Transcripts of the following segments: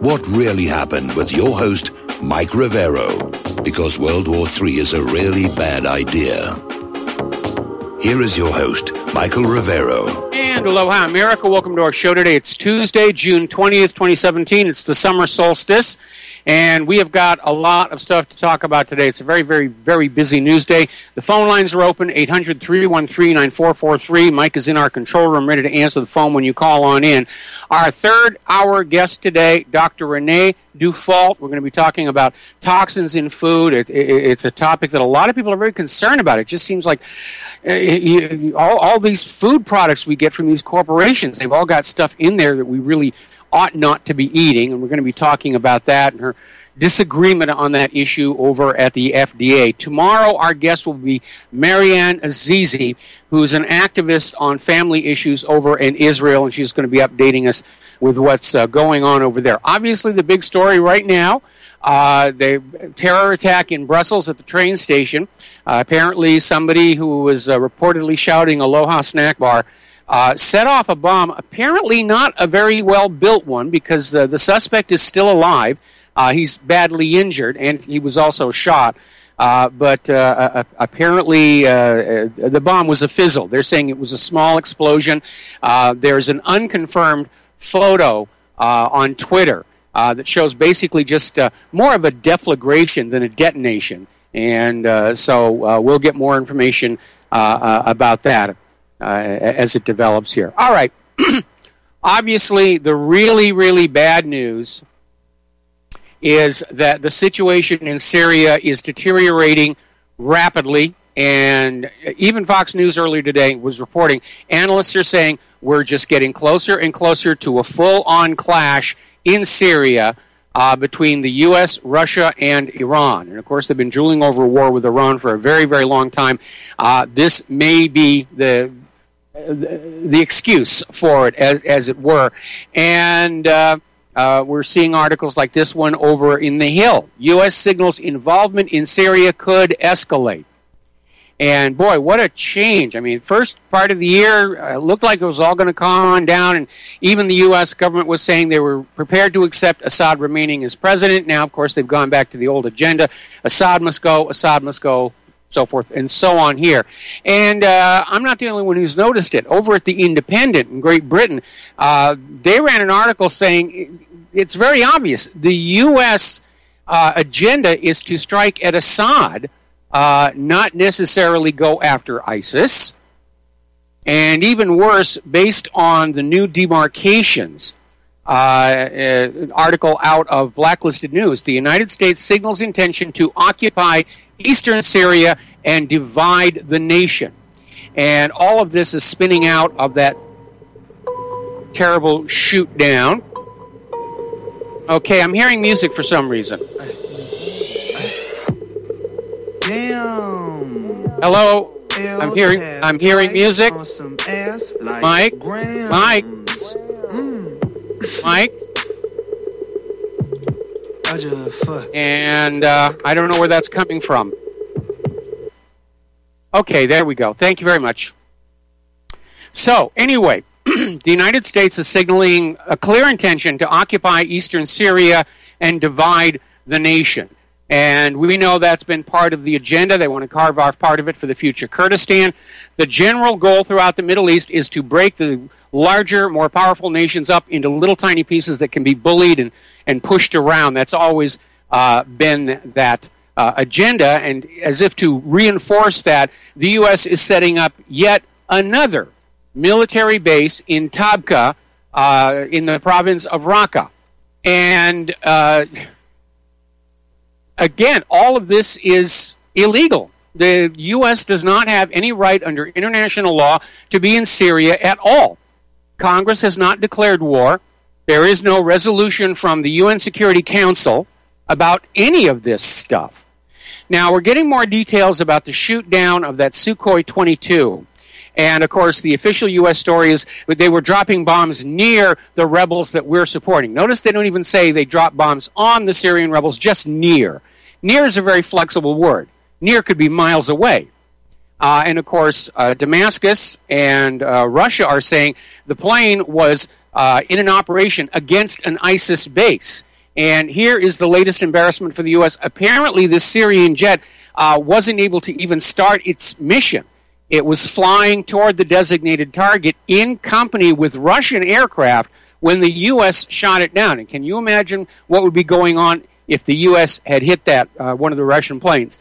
What really happened with your host, Mike Rivero, because World War III is a really bad idea. Here is your host, Michael Rivero. And aloha, America. Welcome to our show today. It's Tuesday, June 20th, 2017. It's the summer solstice, and we have got a lot of stuff to talk about today. It's a very, very, very busy news day. The phone lines are open, 800-313-9443. Mike is in our control room, ready to answer the phone when you call on in. Our third-hour guest today, Dr. Renee Dufault. We're going to be talking about toxins in food. It's a topic that a lot of people are very concerned about. It just seems like all these food products we get from these corporations, they've all got stuff in there that we really ought not to be eating, and we're going to be talking about that and her disagreement on that issue over at the FDA. Tomorrow, our guest will be Marianne Azizi, who's an activist on family issues over in Israel, and she's going to be updating us with what's going on over there. Obviously, the big story right now, the terror attack in Brussels at the train station. Apparently, somebody who was reportedly shouting Aloha Snack Bar set off a bomb, apparently not a very well-built one, because the suspect is still alive. He's badly injured, and he was also shot. But apparently the bomb was a fizzle. They're saying it was a small explosion. There's an unconfirmed photo on Twitter that shows basically just more of a deflagration than a detonation. And so we'll get more information about that as it develops here. All right. Obviously, the really, really bad news is that the situation in Syria is deteriorating rapidly. And even Fox News earlier today was reporting, analysts are saying we're just getting closer and closer to a full-on clash in Syria between the U.S., Russia, and Iran. And, of course, they've been drooling over a war with Iran for a very, very long time. This may be the excuse for it, as it were. And we're seeing articles like this one over in The Hill. U.S. signals involvement in Syria could escalate. And, boy, what a change. I mean, first part of the year looked like it was all going to calm on down, and even the U.S. government was saying they were prepared to accept Assad remaining as president. Now, of course, they've gone back to the old agenda. Assad must go, so forth and so on here. And I'm not the only one who's noticed it. Over at The Independent in Great Britain, they ran an article saying it's very obvious. The U.S. Agenda is to strike at Assad, not necessarily go after ISIS. And even worse, based on the new demarcations, article out of Blacklisted News, the United States signals intention to occupy eastern Syria and divide the nation. And all of this is spinning out of that terrible shoot down. Okay, I'm hearing music for some reason. Damn. Hello? I'm hearing music. Mike? And I don't know where that's coming from. Okay, there we go. Thank you very much. So, anyway, the United States is signaling a clear intention to occupy eastern Syria and divide the nation. And we know that's been part of the agenda. They want to carve off part of it for the future Kurdistan. The general goal throughout the Middle East is to break the larger, more powerful nations up into little tiny pieces that can be bullied and pushed around. That's always been that agenda. And as if to reinforce that, the U.S. is setting up yet another military base in Tabqa in the province of Raqqa. And again, all of this is illegal. The U.S. does not have any right under international law to be in Syria at all. Congress has not declared war. There is no resolution from the UN Security Council about any of this stuff. Now, we're getting more details about the shoot down of that Sukhoi 22. And, of course, the official U.S. story is that they were dropping bombs near the rebels that we're supporting. Notice they don't even say they dropped bombs on the Syrian rebels, just near. Near is a very flexible word. Near could be miles away. And, of course, Damascus and Russia are saying the plane was in an operation against an ISIS base. And here is the latest embarrassment for the U.S. Apparently, this Syrian jet wasn't able to even start its mission. It was flying toward the designated target in company with Russian aircraft when the U.S. shot it down. And can you imagine what would be going on if the U.S. had hit that, one of the Russian planes?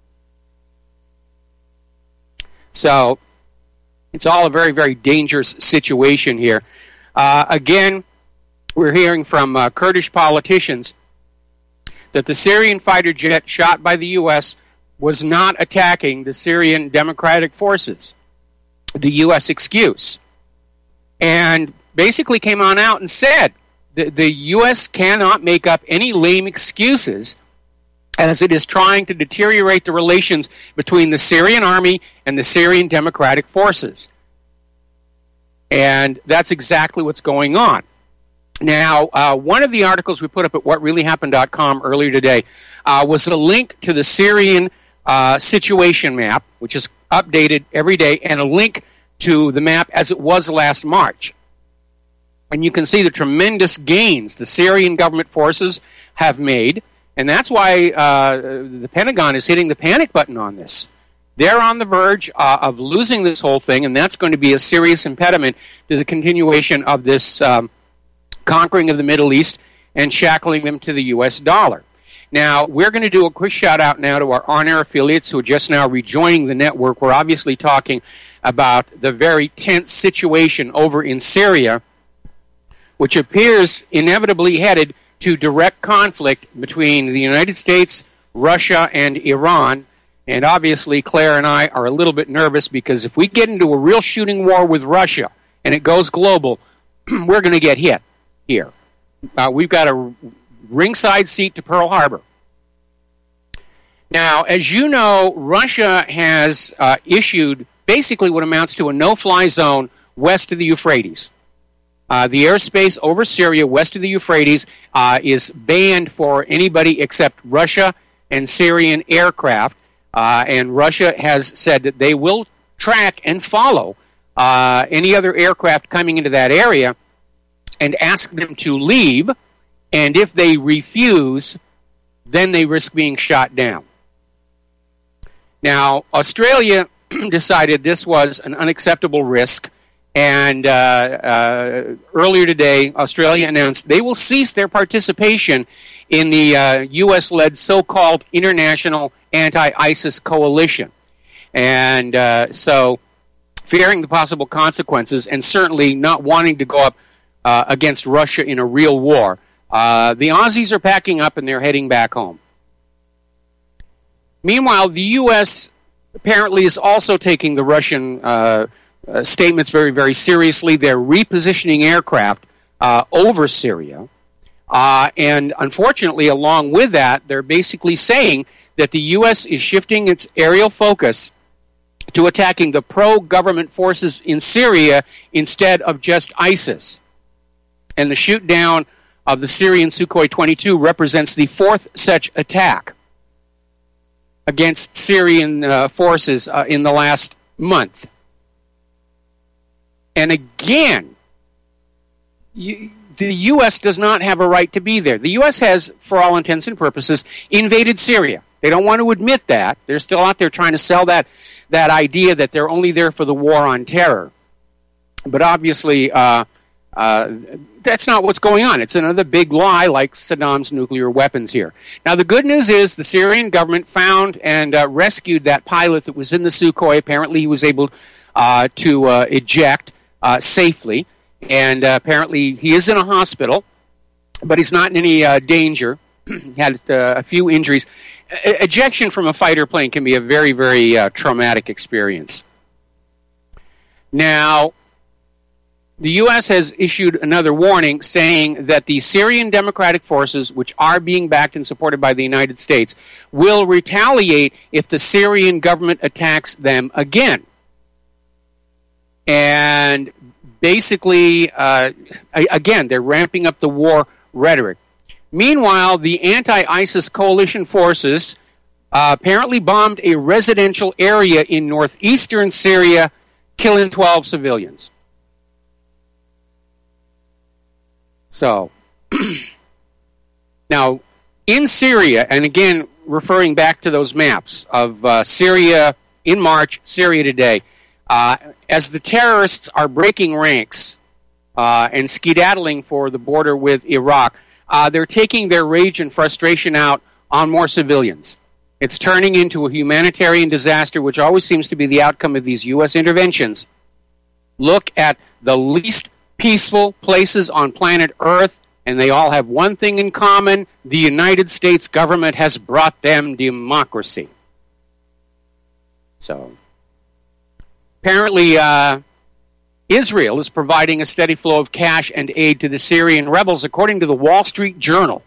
So it's all a very, very dangerous situation here. Again, we're hearing from Kurdish politicians that the Syrian fighter jet shot by the U.S. was not attacking the Syrian Democratic Forces, the U.S. excuse. And basically came on out and said the U.S. cannot make up any lame excuses as it is trying to deteriorate the relations between the Syrian army and the Syrian Democratic Forces. And that's exactly what's going on. Now, one of the articles we put up at whatreallyhappened.com earlier today was a link to the Syrian situation map, which is updated every day, and a link to the map as it was last March. And you can see the tremendous gains the Syrian government forces have made, and that's why the Pentagon is hitting the panic button on this. They're on the verge of losing this whole thing, and that's going to be a serious impediment to the continuation of this conquering of the Middle East and shackling them to the U.S. dollar. Now, we're going to do a quick shout-out now to our on-air affiliates who are just now rejoining the network. We're obviously talking about the very tense situation over in Syria, which appears inevitably headed to direct conflict between the United States, Russia, and Iran. And obviously, Claire and I are a little bit nervous because if we get into a real shooting war with Russia and it goes global, we're going to get hit here. We've got a ringside seat to Pearl Harbor. Now, as you know, Russia has issued basically what amounts to a no-fly zone west of the Euphrates. The airspace over Syria west of the Euphrates is banned for anybody except Russia and Syrian aircraft. And Russia has said that they will track and follow any other aircraft coming into that area and ask them to leave. And if they refuse, then they risk being shot down. Now, Australia decided this was an unacceptable risk. And earlier today, Australia announced they will cease their participation in the U.S.-led so-called International Anti-ISIS Coalition. And so, fearing the possible consequences and certainly not wanting to go up against Russia in a real war, the Aussies are packing up and they're heading back home. Meanwhile, the U.S. apparently is also taking the Russian statements very, very seriously. They're repositioning aircraft over Syria. And unfortunately, along with that, they're basically saying that the U.S. is shifting its aerial focus to attacking the pro-government forces in Syria instead of just ISIS. And the shoot down of the Syrian Sukhoi 22 represents the fourth such attack against Syrian forces in the last month. And again, the U.S. does not have a right to be there. The U.S. has, for all intents and purposes, invaded Syria. They don't want to admit that. They're still out there trying to sell that idea that they're only there for the war on terror. But obviously, that's not what's going on. It's another big lie like Saddam's nuclear weapons here. Now, the good news is the Syrian government found and rescued that pilot that was in the Sukhoi. Apparently, he was able to eject safely. And apparently he is in a hospital, but he's not in any danger. He had a few injuries. Ejection from a fighter plane can be a very, very traumatic experience. Now, the U.S. has issued another warning saying that the Syrian Democratic Forces, which are being backed and supported by the United States, will retaliate if the Syrian government attacks them again. And basically, again, they're ramping up the war rhetoric. Meanwhile, the anti-ISIS coalition forces apparently bombed a residential area in northeastern Syria, killing 12 civilians. So, Now, in Syria, and again, referring back to those maps of Syria in March, Syria today, as the terrorists are breaking ranks and skedaddling for the border with Iraq, they're taking their rage and frustration out on more civilians. It's turning into a humanitarian disaster, which always seems to be the outcome of these U.S. interventions. Look at the least peaceful places on planet Earth, and they all have one thing in common: the United States government has brought them democracy. So, apparently, Israel is providing a steady flow of cash and aid to the Syrian rebels, according to the Wall Street Journal.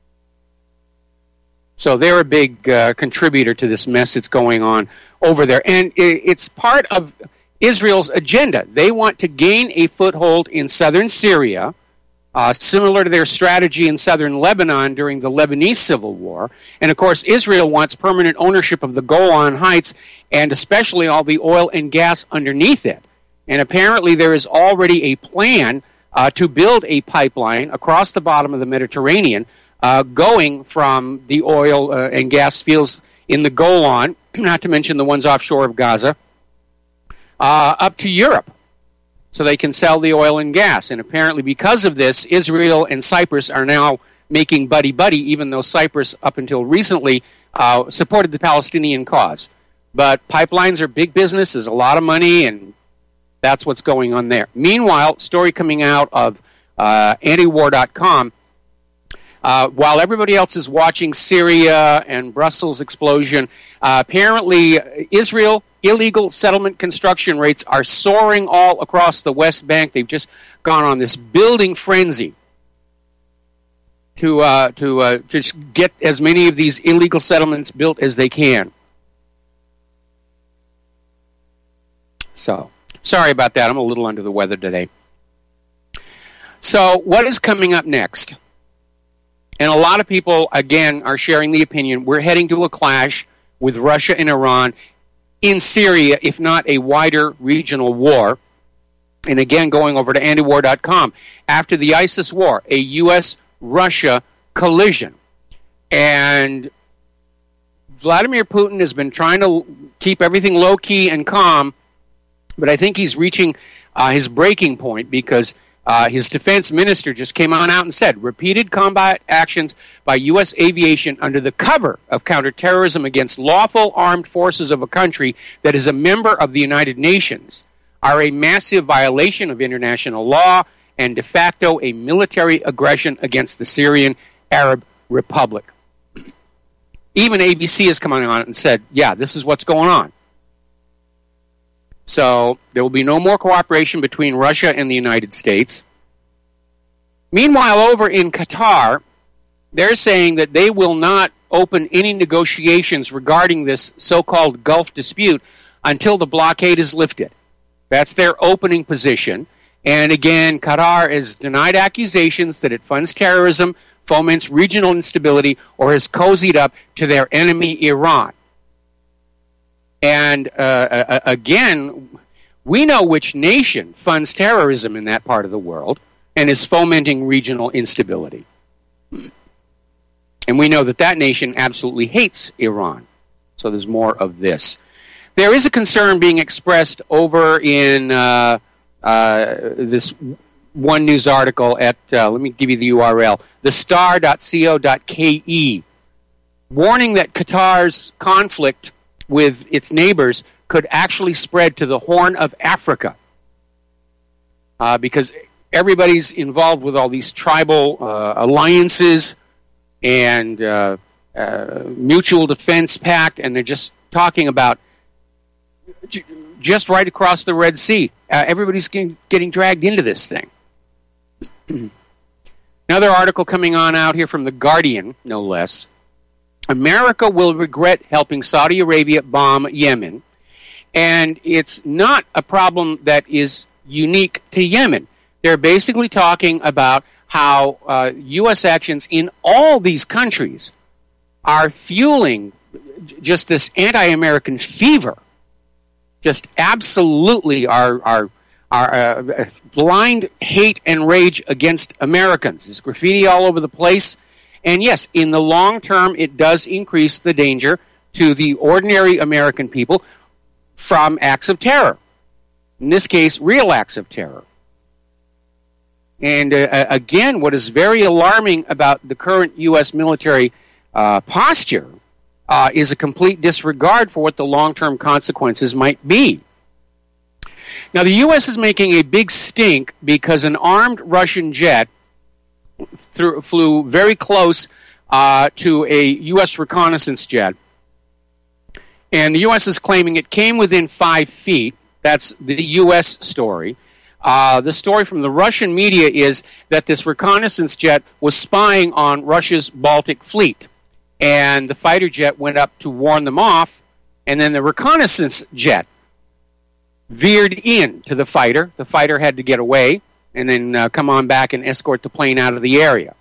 So they're a big contributor to this mess that's going on over there. And it's part of Israel's agenda. They want to gain a foothold in southern Syria, similar to their strategy in southern Lebanon during the Lebanese Civil War. And, of course, Israel wants permanent ownership of the Golan Heights and especially all the oil and gas underneath it. And apparently there is already a plan to build a pipeline across the bottom of the Mediterranean going from the oil and gas fields in the Golan, not to mention the ones offshore of Gaza, up to Europe, so they can sell the oil and gas. And apparently because of this, Israel and Cyprus are now making buddy-buddy, even though Cyprus, up until recently, supported the Palestinian cause. But pipelines are big business, there's a lot of money, and that's what's going on there. Meanwhile, story coming out of antiwar.com, while everybody else is watching Syria and Brussels explosion, apparently Israel illegal settlement construction rates are soaring all across the West Bank. They've just gone on this building frenzy to just get as many of these illegal settlements built as they can. So, sorry about that. I'm a little under the weather today. So, what is coming up next? And a lot of people, again, are sharing the opinion we're heading to a clash with Russia and Iran in Syria, if not a wider regional war. And again, going over to antiwar.com, after the ISIS war, a U.S.-Russia collision. And Vladimir Putin has been trying to keep everything low-key and calm, but I think he's reaching his breaking point because his defense minister just came on out and said repeated combat actions by U.S. aviation under the cover of counterterrorism against lawful armed forces of a country that is a member of the United Nations are a massive violation of international law and de facto a military aggression against the Syrian Arab Republic. Even ABC has come on out and said, yeah, this is what's going on. So there will be no more cooperation between Russia and the United States. Meanwhile, over in Qatar, they're saying that they will not open any negotiations regarding this so-called Gulf dispute until the blockade is lifted. That's their opening position. And again, Qatar has denied accusations that it funds terrorism, foments regional instability, or has cozied up to their enemy, Iran. And again, we know which nation funds terrorism in that part of the world and is fomenting regional instability. And we know that that nation absolutely hates Iran. So there's more of this. There is a concern being expressed over in this one news article at, let me give you the URL, thestar.co.ke, warning that Qatar's conflict with its neighbors could actually spread to the Horn of Africa because everybody's involved with all these tribal alliances and mutual defense pact, and they're just talking about just right across the Red Sea. Everybody's getting dragged into this thing. Another article coming on out here from The Guardian, no less. America will regret helping Saudi Arabia bomb Yemen. And it's not a problem that is unique to Yemen. They're basically talking about how U.S. actions in all these countries are fueling just this anti-American fever. Just absolutely our blind hate and rage against Americans. There's graffiti all over the place. And yes, in the long term, it does increase the danger to the ordinary American people from acts of terror. In this case, real acts of terror. And again, what is very alarming about the current U.S. military posture is a complete disregard for what the long-term consequences might be. Now, the U.S. is making a big stink because an armed Russian jet flew very close to a U.S. reconnaissance jet. And the U.S. is claiming it came within 5 feet. That's the U.S. story. The story from the Russian media is that this reconnaissance jet was spying on Russia's Baltic fleet. And the fighter jet went up to warn them off, and then the reconnaissance jet veered in to the fighter. The fighter had to get away and then come on back and escort the plane out of the area.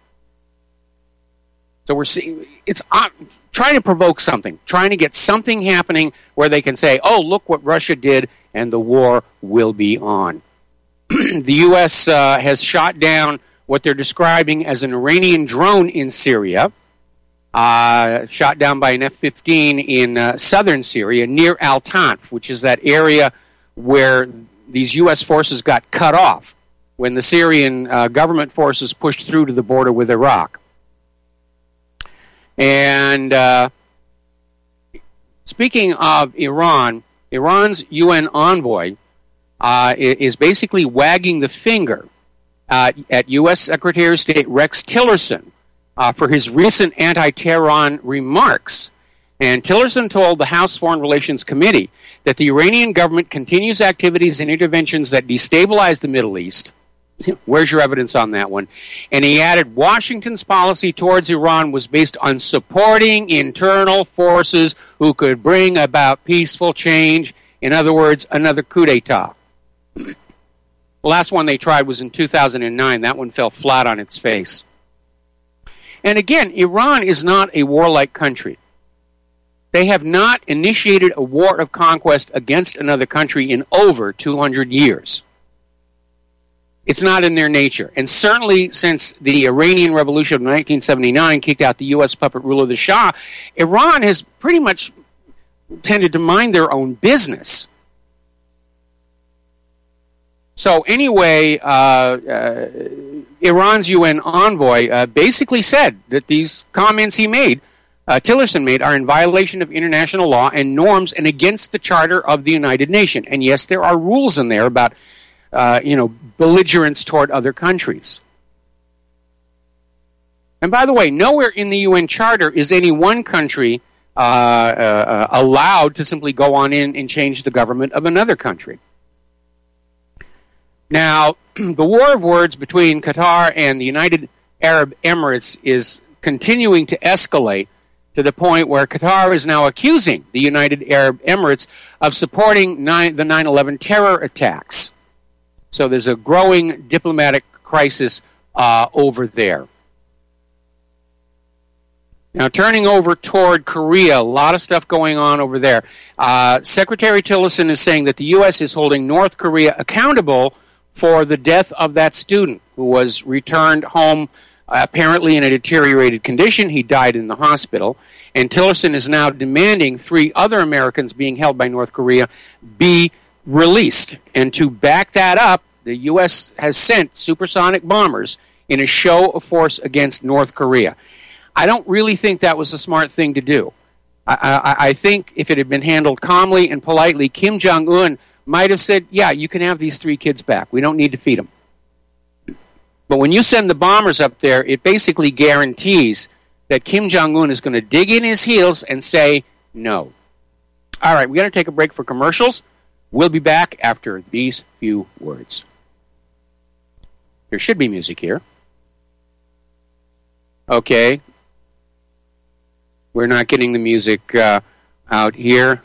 So we're seeing it's trying to provoke something, trying to get something happening where they can say, oh, look what Russia did, and the war will be on. The U.S. has shot down what they're describing as an Iranian drone in Syria, shot down by an F-15 in southern Syria near Al-Tanf, which is that area where these U.S. forces got cut off when the Syrian government forces pushed through to the border with Iraq. And speaking of Iran, Iran's UN envoy is basically wagging the finger at U.S. Secretary of State Rex Tillerson for his recent anti-Tehran remarks. And Tillerson told the House Foreign Relations Committee that the Iranian government continues activities and interventions that destabilize the Middle East. Where's your evidence on that one? And he added, Washington's policy towards Iran was based on supporting internal forces who could bring about peaceful change. In other words, another coup d'etat. The last one they tried was in 2009. That one fell flat on its face. And again, Iran is not a warlike country. They have not initiated a war of conquest against another country in over 200 years. It's not in their nature. And certainly since the Iranian Revolution of 1979 kicked out the U.S. puppet ruler, the Shah, Iran has pretty much tended to mind their own business. So anyway, Iran's UN envoy basically said that these comments he made, Tillerson made, are in violation of international law and norms and against the Charter of the United Nations. And yes, there are rules in there about belligerence toward other countries. And by the way, nowhere in the UN Charter is any one country allowed to simply go on in and change the government of another country. Now, the war of words between Qatar and the United Arab Emirates is continuing to escalate to the point where Qatar is now accusing the United Arab Emirates of supporting the 9/11 terror attacks. So there's a growing diplomatic crisis over there. Now, turning over toward Korea, a lot of stuff going on over there. Secretary Tillerson is saying that the U.S. is holding North Korea accountable for the death of that student who was returned home apparently in a deteriorated condition. He died in the hospital. And Tillerson is now demanding 3 other Americans being held by North Korea be released. And to back that up, the U.S. has sent supersonic bombers in a show of force against North Korea. I don't really think that was a smart thing to do. I think if it had been handled calmly and politely, Kim Jong-un might have said, yeah, you can have these 3 kids back. We don't need to feed them. But when you send the bombers up there, it basically guarantees that Kim Jong-un is going to dig in his heels and say no. All right, we're going to take a break for commercials. We'll be back after these few words. There should be music here. Okay. We're not getting the music out here.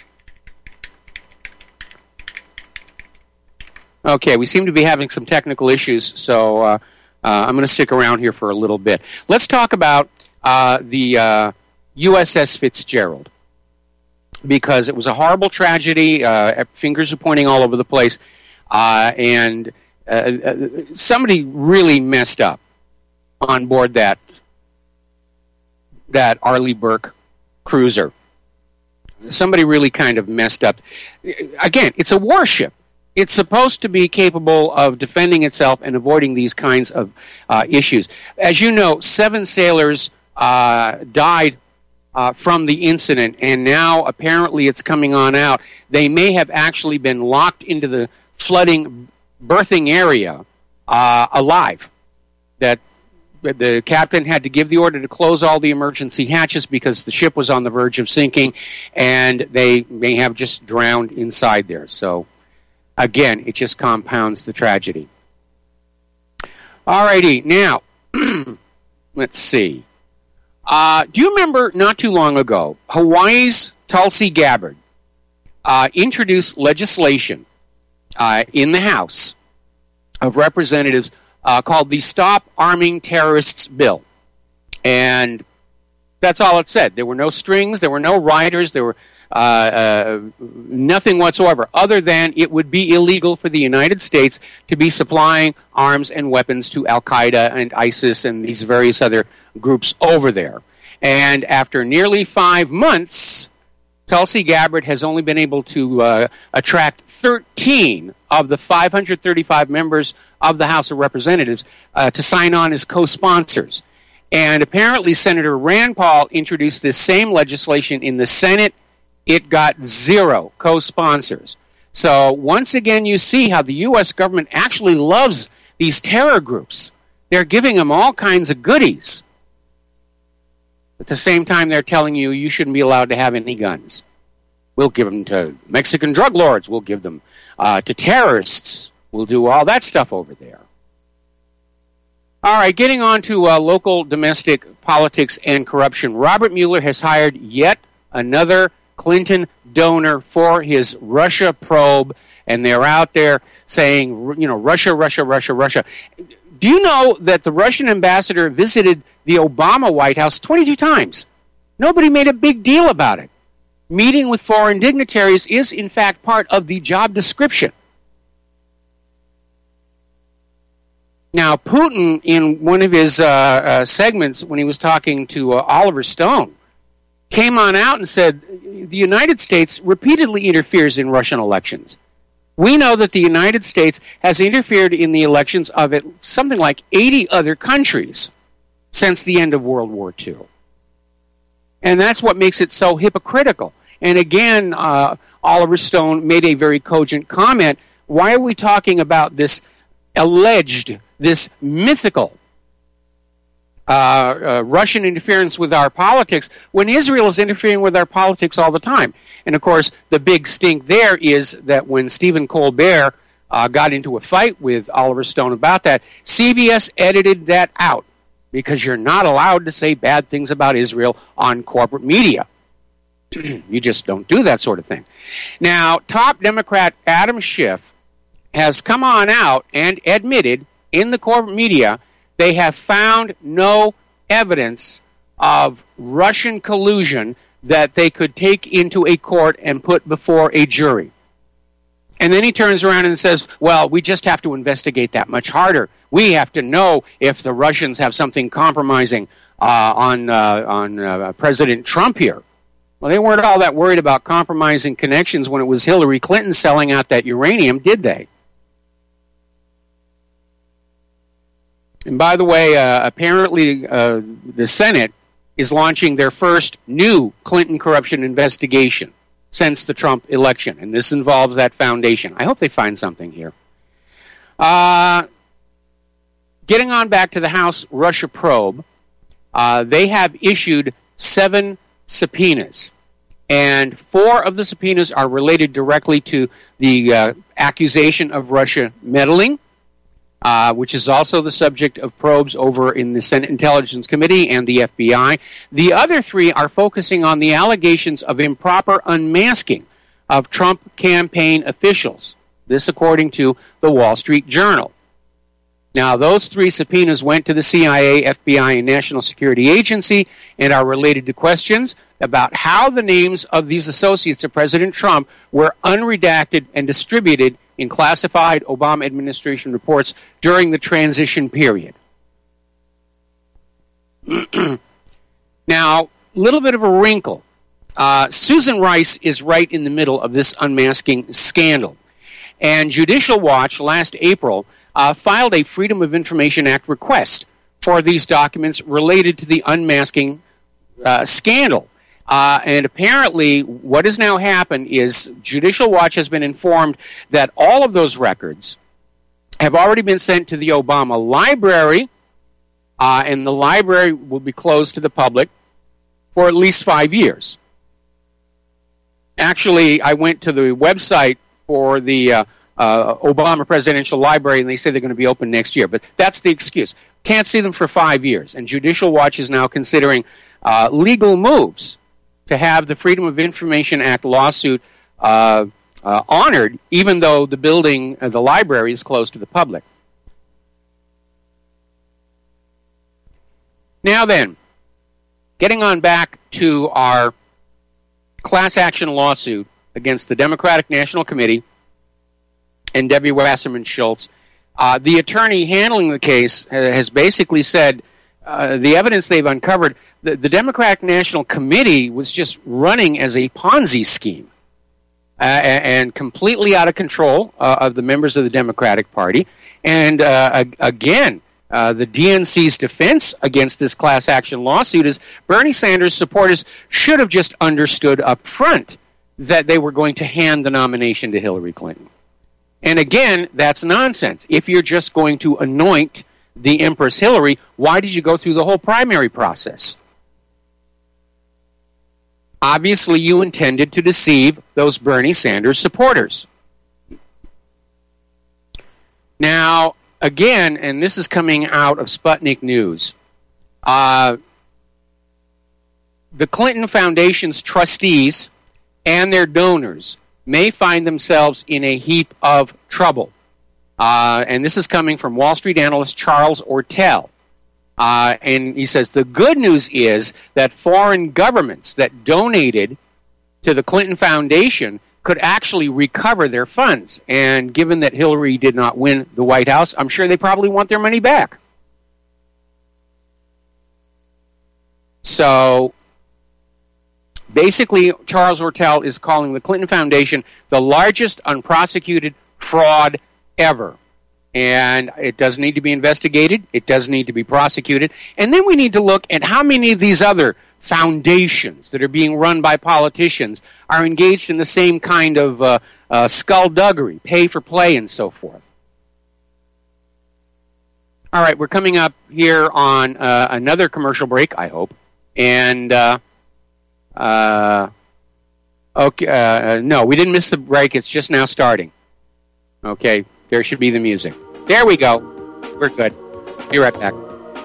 Okay, we seem to be having some technical issues, so I'm going to stick around here for a little bit. Let's talk about the USS Fitzgerald, because it was a horrible tragedy. Fingers are pointing all over the place, and somebody really messed up on board that that Arleigh Burke cruiser. Somebody really kind of messed up. Again, it's a warship. It's supposed to be capable of defending itself and avoiding these kinds of issues. As you know, 7 sailors died from the incident, and now apparently it's coming on out. They may have actually been locked into the flooding berthing area alive. That the captain had to give the order to close all the emergency hatches because the ship was on the verge of sinking, and they may have just drowned inside there. So, again, it just compounds the tragedy. Alrighty, now, let's see. Do you remember not too long ago, Hawaii's Tulsi Gabbard introduced legislation in the House of Representatives called the Stop Arming Terrorists Bill. And that's all it said. There were no strings, there were no riders, there were nothing whatsoever, other than it would be illegal for the United States to be supplying arms and weapons to Al-Qaeda and ISIS and these various other groups over there. And after nearly 5 months, Tulsi Gabbard has only been able to attract 13 of the 535 members of the House of Representatives to sign on as co-sponsors. And apparently Senator Rand Paul introduced this same legislation in the Senate. It got 0 co-sponsors. So once again, you see how the U.S. government actually loves these terror groups. They're giving them all kinds of goodies. At the same time, they're telling you you shouldn't be allowed to have any guns. We'll give them to Mexican drug lords. We'll give them to terrorists. We'll do all that stuff over there. All right, getting on to local domestic politics and corruption. Robert Mueller has hired yet another Clinton donor for his Russia probe, and they're out there saying, you know, Russia, Russia, Russia, Russia. Do you know that the Russian ambassador visited the Obama White House 22 times? Nobody made a big deal about it. Meeting with foreign dignitaries is, in fact, part of the job description. Now, Putin, in one of his segments when he was talking to Oliver Stone, came on out and said the United States repeatedly interferes in Russian elections. We know that the United States has interfered in the elections of something like 80 other countries since the end of World War II. And that's what makes it so hypocritical. And again, Oliver Stone made a very cogent comment. Why are we talking about this alleged, this mythical Russian interference with our politics when Israel is interfering with our politics all the time? And of course, the big stink there is that when Stephen Colbert got into a fight with Oliver Stone about that, CBS edited that out because you're not allowed to say bad things about Israel on corporate media. You just don't do that sort of thing. Now, top Democrat Adam Schiff has come on out and admitted in the corporate media they have found no evidence of Russian collusion that they could take into a court and put before a jury. And then he turns around and says, well, we just have to investigate that much harder. We have to know if the Russians have something compromising on President Trump here. Well, they weren't all that worried about compromising connections when it was Hillary Clinton selling out that uranium, did they? And by the way, apparently the Senate is launching their first new Clinton corruption investigation since the Trump election, and this involves that foundation. I hope they find something here. Getting on back to the House Russia probe, they have issued 7 subpoenas, and 4 of the subpoenas are related directly to the accusation of Russia meddling, which is also the subject of probes over in the Senate Intelligence Committee and the FBI. The other 3 are focusing on the allegations of improper unmasking of Trump campaign officials. This according to the Wall Street Journal. Now, those 3 subpoenas went to the CIA, FBI, and National Security Agency and are related to questions about how the names of these associates of President Trump were unredacted and distributed in classified Obama administration reports during the transition period. Now, a little bit of a wrinkle. Susan Rice is right in the middle of this unmasking scandal. And Judicial Watch last April filed a Freedom of Information Act request for these documents related to the unmasking scandal. And apparently what has now happened is Judicial Watch has been informed that all of those records have already been sent to the Obama Library, and the library will be closed to the public for at least 5 years. Actually, I went to the website for the Obama Presidential Library, and they say they're going to be open next year. But that's the excuse. Can't see them for 5 years. And Judicial Watch is now considering legal moves to have the Freedom of Information Act lawsuit honored, even though the building, the library, is closed to the public. Now then, getting on back to our class action lawsuit against the Democratic National Committee and Debbie Wasserman Schultz, the attorney handling the case has basically said the evidence they've uncovered, the Democratic National Committee was just running as a Ponzi scheme and completely out of control of the members of the Democratic Party. And again, the DNC's defense against this class action lawsuit is Bernie Sanders supporters should have just understood up front that they were going to hand the nomination to Hillary Clinton. And again, that's nonsense. If you're just going to anoint the Empress Hillary, why did you go through the whole primary process? Obviously, you intended to deceive those Bernie Sanders supporters. Now, again, and this is coming out of Sputnik News, the Clinton Foundation's trustees and their donors may find themselves in a heap of trouble. And this is coming from Wall Street analyst Charles Ortel. And he says, the good news is that foreign governments that donated to the Clinton Foundation could actually recover their funds. And given that Hillary did not win the White House, I'm sure they probably want their money back. So basically, Charles Ortel is calling the Clinton Foundation the largest unprosecuted fraud ever. And it does need to be investigated. It does need to be prosecuted. And then we need to look at how many of these other foundations that are being run by politicians are engaged in the same kind of skullduggery, pay for play, and so forth. All right, we're coming up here on another commercial break, I hope. And, no, we didn't miss the break. It's just now starting. Okay, there should be the music. There we go. We're good. Be right back.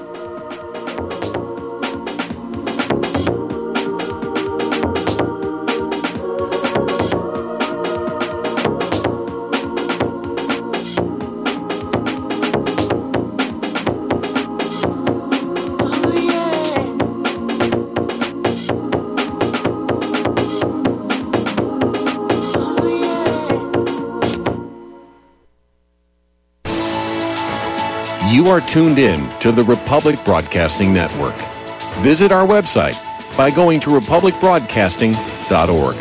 You are tuned in to the Republic Broadcasting Network. Visit our website by going to republicbroadcasting.org.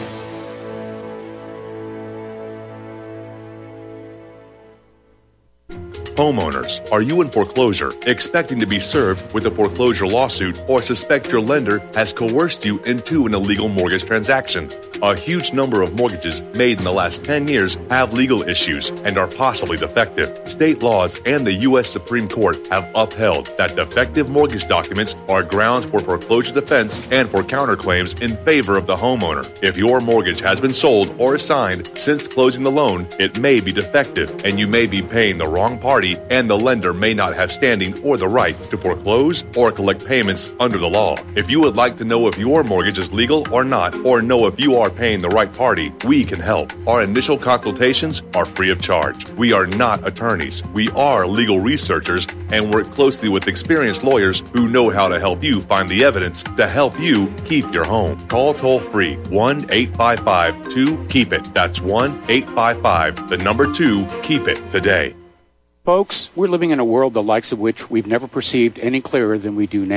Homeowners, are you in foreclosure, expecting to be served with a foreclosure lawsuit, or suspect your lender has coerced you into an illegal mortgage transaction? A huge number of mortgages made in the last 10 years have legal issues and are possibly defective. State laws and the U.S. Supreme Court have upheld that defective mortgage documents are grounds for foreclosure defense and for counterclaims in favor of the homeowner. If your mortgage has been sold or assigned since closing the loan, it may be defective and you may be paying the wrong party, and the lender may not have standing or the right to foreclose or collect payments under the law. If you would like to know if your mortgage is legal or not, or know if you are paying the right party, we can help. Our initial consultations are free of charge. We are not attorneys. We are legal researchers and work closely with experienced lawyers who know how to help you find the evidence to help you keep your home. Call toll-free 1-855-2-KEEP-IT. That's 1-855-2-KEEP-IT today. Folks, we're living in a world the likes of which we've never perceived any clearer than we do now.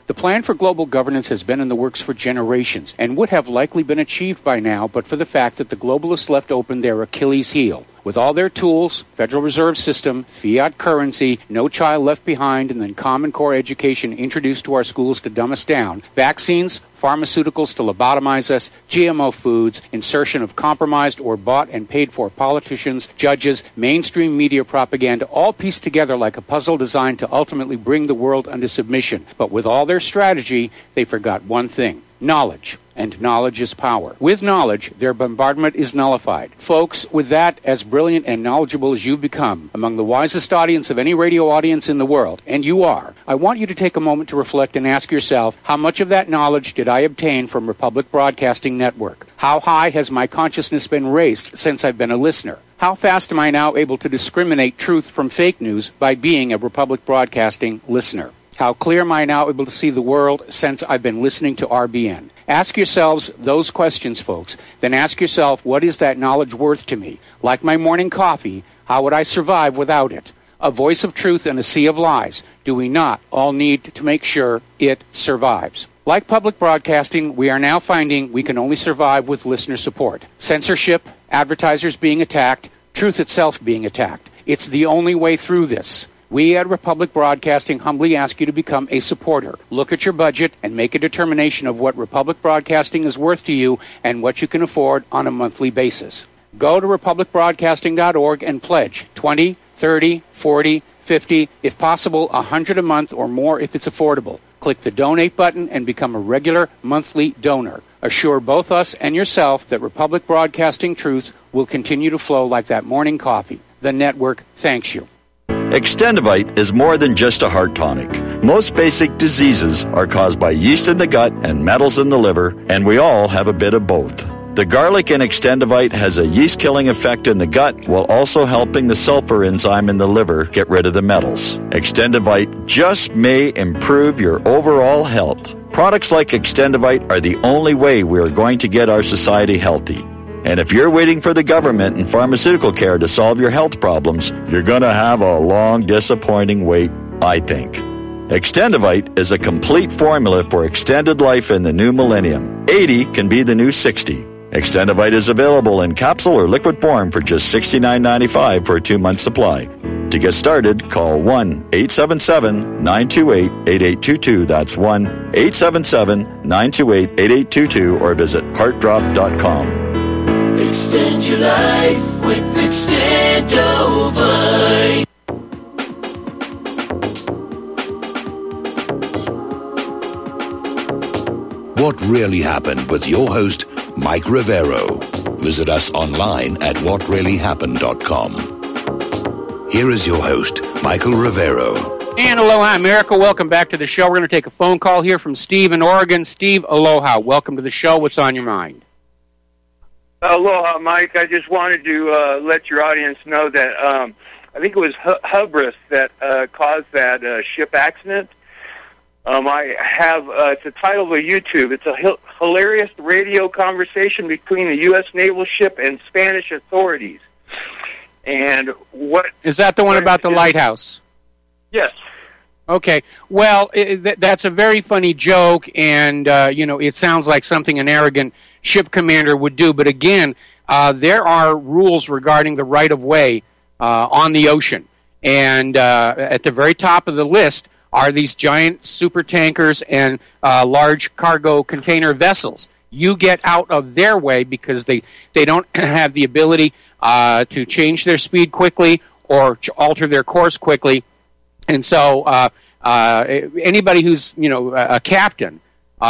The plan for global governance has been in the works for generations and would have likely been achieved by now but for the fact that the globalists left open their Achilles heel. With all their tools, Federal Reserve System, fiat currency, no child left behind, and then Common Core education introduced to our schools to dumb us down, vaccines, pharmaceuticals to lobotomize us, GMO foods, insertion of compromised or bought and paid for politicians, judges, mainstream media propaganda, all pieced together like a puzzle designed to ultimately bring the world under submission. But with all their strategy, they forgot one thing: knowledge. And knowledge is power. With knowledge, their bombardment is nullified. Folks, with that, as brilliant and knowledgeable as you've become, among the wisest audience of any radio audience in the world, and you are, I want you to take a moment to reflect and ask yourself, how much of that knowledge did I obtain from Republic Broadcasting Network? How high has my consciousness been raised since I've been a listener? How fast am I now able to discriminate truth from fake news by being a Republic Broadcasting listener? How clear am I now able to see the world since I've been listening to RBN? Ask yourselves those questions, folks. Then ask yourself, what is that knowledge worth to me? Like my morning coffee, how would I survive without it? A voice of truth in a sea of lies. Do we not all need to make sure it survives? Like public broadcasting, we are now finding we can only survive with listener support. Censorship, advertisers being attacked, truth itself being attacked. It's the only way through this. We at Republic Broadcasting humbly ask you to become a supporter. Look at your budget and make a determination of what Republic Broadcasting is worth to you and what you can afford on a monthly basis. Go to republicbroadcasting.org and pledge $20, $30, $40, $50, if possible, $100 a month or more if it's affordable. Click the donate button and become a regular monthly donor. Assure both us and yourself that Republic Broadcasting truth will continue to flow like that morning coffee. The network thanks you. Extendivite is more than just a heart tonic. Most basic diseases are caused by yeast in the gut and metals in the liver, and we all have a bit of both. The garlic in Extendivite has a yeast-killing effect in the gut while also helping the sulfur enzyme in the liver get rid of the metals. Extendivite just may improve your overall health. Products like Extendivite are the only way we are going to get our society healthy. And if you're waiting for the government and pharmaceutical care to solve your health problems, you're going to have a long, disappointing wait, I think. Extendivite is a complete formula for extended life in the new millennium. 80 can be the new 60. Extendivite is available in capsule or liquid form for just $69.95 for a 2-month supply. To get started, call 1-877-928-8822. That's 1-877-928-8822 or visit heartdrop.com. Extend your life with Extendovite. What Really Happened with your host, Mike Rivero. Visit us online at whatreallyhappened.com. Here is your host, Michael Rivero. And aloha, America. Welcome back to the show. We're going to take a phone call here from Steve in Oregon. Steve, aloha. Welcome to the show. What's on your mind? Aloha, Mike. I just wanted to let your audience know that I think it was hubris that caused that ship accident. I have it's a title of a YouTube. It's a hilarious radio conversation between the U.S. naval ship and Spanish authorities. And what is that? The one about the lighthouse? Yes. Okay. Well, that's a very funny joke, and it sounds like something an arrogant ship commander would do. But again, there are rules regarding the right-of-way on the ocean. And at the very top of the list are these giant super tankers and large cargo container vessels. You get out of their way because they don't have the ability to change their speed quickly or alter their course quickly. And so anybody who's, a captain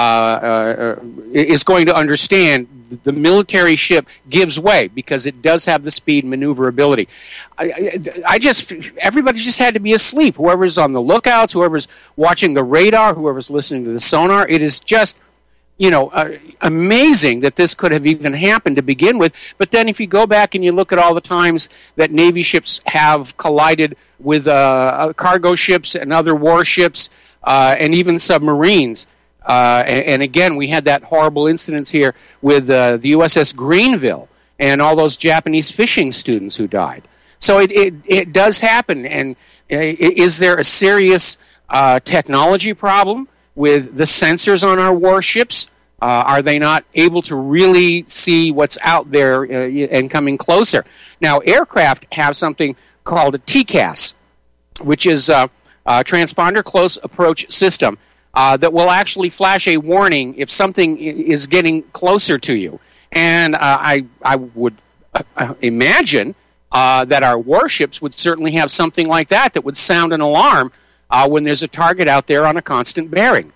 is going to understand the military ship gives way because it does have the speed and maneuverability. Everybody just had to be asleep. Whoever's on the lookouts, whoever's watching the radar, whoever's listening to the sonar, it is just, amazing that this could have even happened to begin with. But then if you go back and you look at all the times that Navy ships have collided with cargo ships and other warships and even submarines, and again, we had that horrible incident here with the USS Greenville and all those Japanese fishing students who died. So it does happen. And is there a serious technology problem with the sensors on our warships? Are they not able to really see what's out there and coming closer? Now, aircraft have something called a TCAS, which is a transponder close approach system that will actually flash a warning if something is getting closer to you. And I would imagine that our warships would certainly have something like that would sound an alarm when there's a target out there on a constant bearing.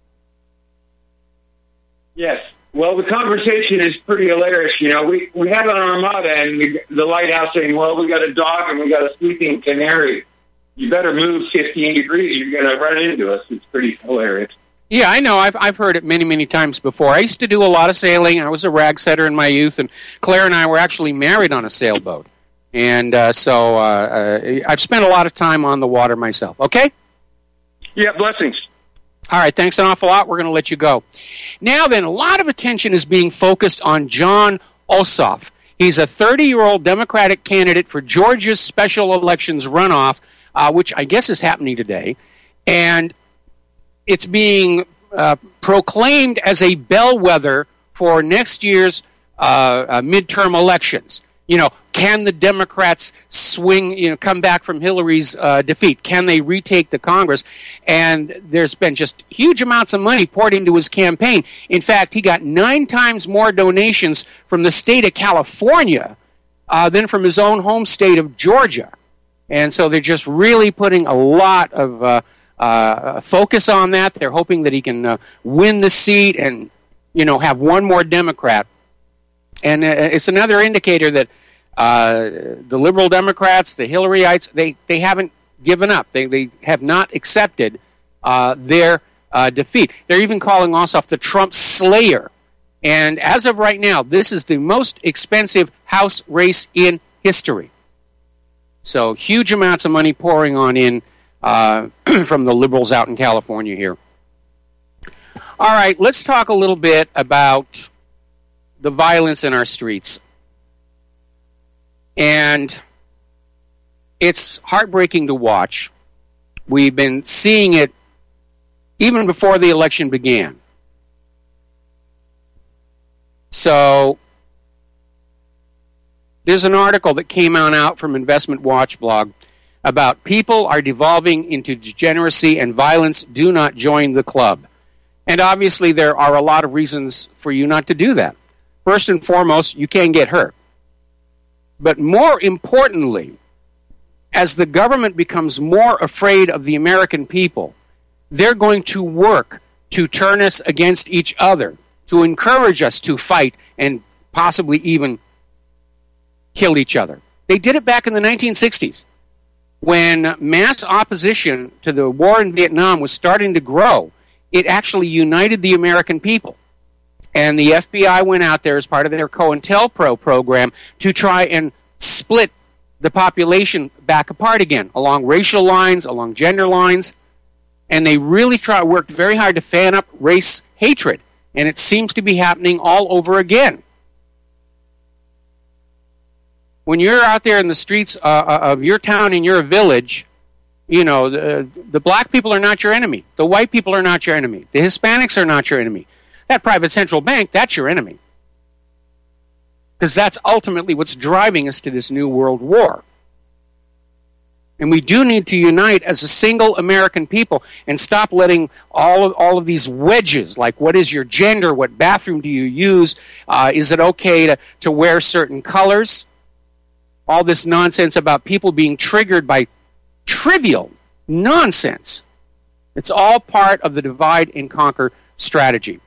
Yes. Well, the conversation is pretty hilarious. You know, we have an armada and the lighthouse saying, well, we got a dog and we got a sleeping canary. You better move 15 degrees. You're going to run into us. It's pretty hilarious. Yeah, I know. I've heard it many, many times before. I used to do a lot of sailing. I was a rag setter in my youth, and Claire and I were actually married on a sailboat. And so I've spent a lot of time on the water myself. Okay? Yeah, blessings. All right, thanks an awful lot. We're going to let you go. Now then, a lot of attention is being focused on Jon Ossoff. He's a 30-year-old Democratic candidate for Georgia's special elections runoff, which I guess is happening today. And it's being proclaimed as a bellwether for next year's midterm elections. You know, can the Democrats come back from Hillary's defeat? Can they retake the Congress? And there's been just huge amounts of money poured into his campaign. In fact, he got 9 times more donations from the state of California than from his own home state of Georgia. And so they're just really putting a lot of focus on that. They're hoping that he can win the seat and, have one more Democrat. And it's another indicator that the liberal Democrats, the Hillaryites, they haven't given up. They have not accepted their defeat. They're even calling Ossoff the Trump Slayer. And as of right now, this is the most expensive House race in history. So huge amounts of money pouring on in from the liberals out in California here. All right, let's talk a little bit about the violence in our streets. And it's heartbreaking to watch. We've been seeing it even before the election began. So there's an article that came out from Investment Watch blog about people are devolving into degeneracy and violence. Do not join the club. And obviously there are a lot of reasons for you not to do that. First and foremost, you can get hurt. But more importantly, as the government becomes more afraid of the American people, they're going to work to turn us against each other, to encourage us to fight and possibly even kill each other. They did it back in the 1960s when mass opposition to the war in Vietnam was starting to grow. It actually united the American people. And the FBI went out there as part of their COINTELPRO program to try and split the population back apart again, along racial lines, along gender lines. And they really worked very hard to fan up race hatred. And it seems to be happening all over again. When you're out there in the streets of your town and your village, the black people are not your enemy. The white people are not your enemy. The Hispanics are not your enemy. That private central bank, that's your enemy. Because that's ultimately what's driving us to this new world war. And we do need to unite as a single American people and stop letting all of these wedges, like what is your gender, what bathroom do you use, is it okay to wear certain colors? All this nonsense about people being triggered by trivial nonsense. It's all part of the divide and conquer strategy.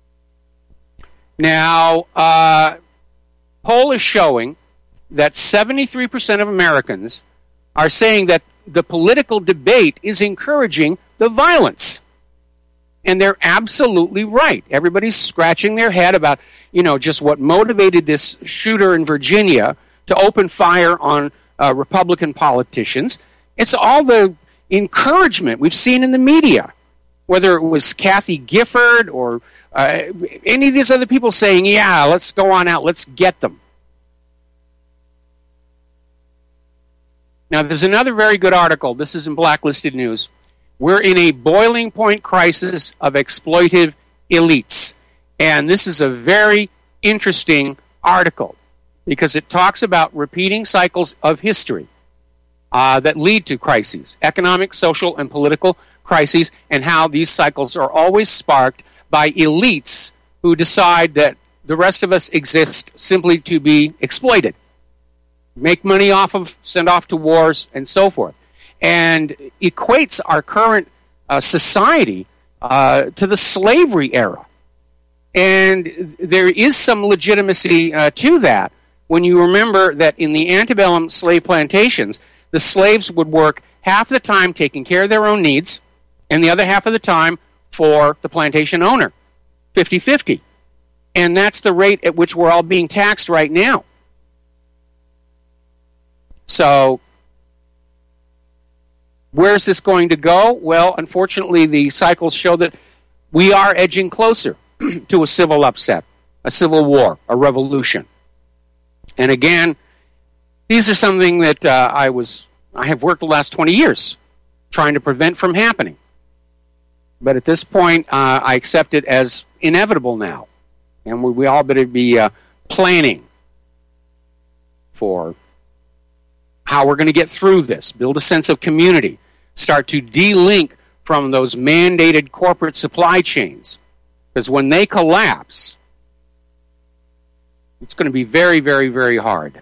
Now, poll is showing that 73% of Americans are saying that the political debate is encouraging the violence. And they're absolutely right. Everybody's scratching their head about, just what motivated this shooter in Virginia to open fire on Republican politicians. It's all the encouragement we've seen in the media, whether it was Kathy Gifford or any of these other people saying, yeah, let's go on out, let's get them. Now, there's another very good article. This is in Blacklisted News. We're in a boiling point crisis of exploitive elites. And this is a very interesting article because it talks about repeating cycles of history that lead to crises, economic, social, and political crises, and how these cycles are always sparked by elites who decide that the rest of us exist simply to be exploited, make money off of, send off to wars, and so forth, and equates our current society to the slavery era. And there is some legitimacy to that when you remember that in the antebellum slave plantations, the slaves would work half the time taking care of their own needs and the other half of the time for the plantation owner, 50-50. And that's the rate at which we're all being taxed right now. So, where's this going to go? Well, unfortunately, the cycles show that we are edging closer to a civil upset, a civil war, a revolution. And again, these are something that I have worked the last 20 years trying to prevent from happening. But at this point, I accept it as inevitable now. And we all better be planning for how we're going to get through this, build a sense of community, start to de-link from those mandated corporate supply chains. Because when they collapse, it's going to be very, very, very hard.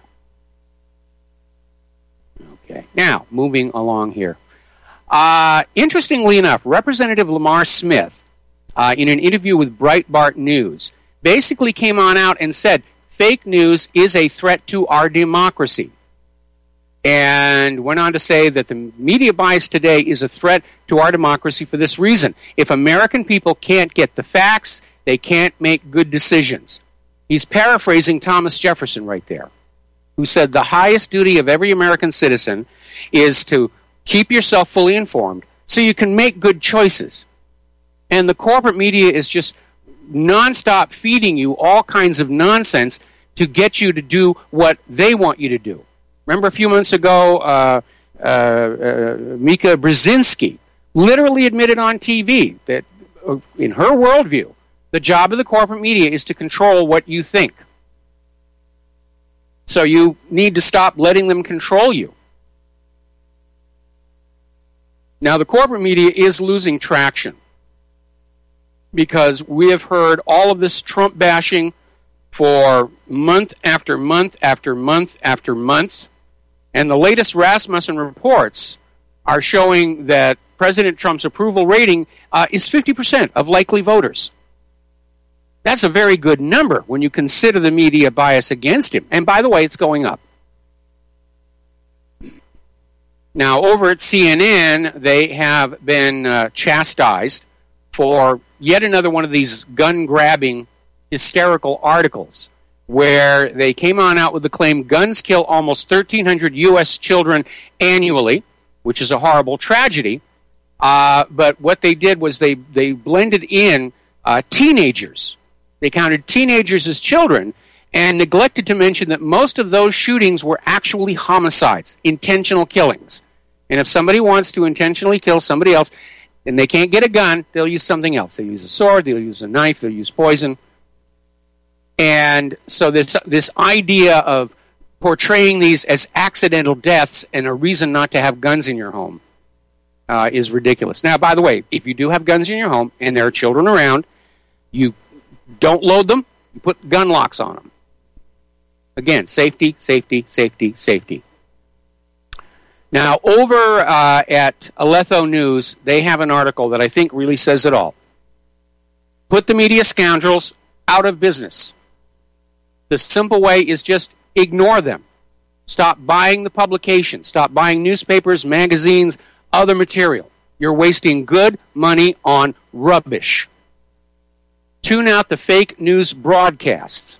Okay, now, moving along here. Interestingly enough, Representative Lamar Smith, in an interview with Breitbart News, basically came on out and said, fake news is a threat to our democracy. And went on to say that the media bias today is a threat to our democracy for this reason. If American people can't get the facts, they can't make good decisions. He's paraphrasing Thomas Jefferson right there, who said the highest duty of every American citizen is to keep yourself fully informed so you can make good choices. And the corporate media is just nonstop feeding you all kinds of nonsense to get you to do what they want you to do. Remember a few months ago, Mika Brzezinski literally admitted on TV that in her worldview, the job of the corporate media is to control what you think. So you need to stop letting them control you. Now, the corporate media is losing traction because we have heard all of this Trump bashing for month after month after month after month. And the latest Rasmussen reports are showing that President Trump's approval rating is 50% of likely voters. That's a very good number when you consider the media bias against him. And by the way, it's going up. Now, over at CNN, they have been chastised for yet another one of these gun-grabbing, hysterical articles where they came on out with the claim guns kill almost 1,300 U.S. children annually, which is a horrible tragedy. But what they did was they blended in teenagers. They counted teenagers as children and neglected to mention that most of those shootings were actually homicides, intentional killings. And if somebody wants to intentionally kill somebody else and they can't get a gun, they'll use something else. They'll use a sword, they'll use a knife, they'll use poison. And so this idea of portraying these as accidental deaths and a reason not to have guns in your home is ridiculous. Now, by the way, if you do have guns in your home and there are children around, you don't load them, you put gun locks on them. Again, safety, safety, safety, safety. Now, over at Aletho News, they have an article that I think really says it all. Put the media scoundrels out of business. The simple way is just ignore them. Stop buying the publication. Stop buying newspapers, magazines, other material. You're wasting good money on rubbish. Tune out the fake news broadcasts.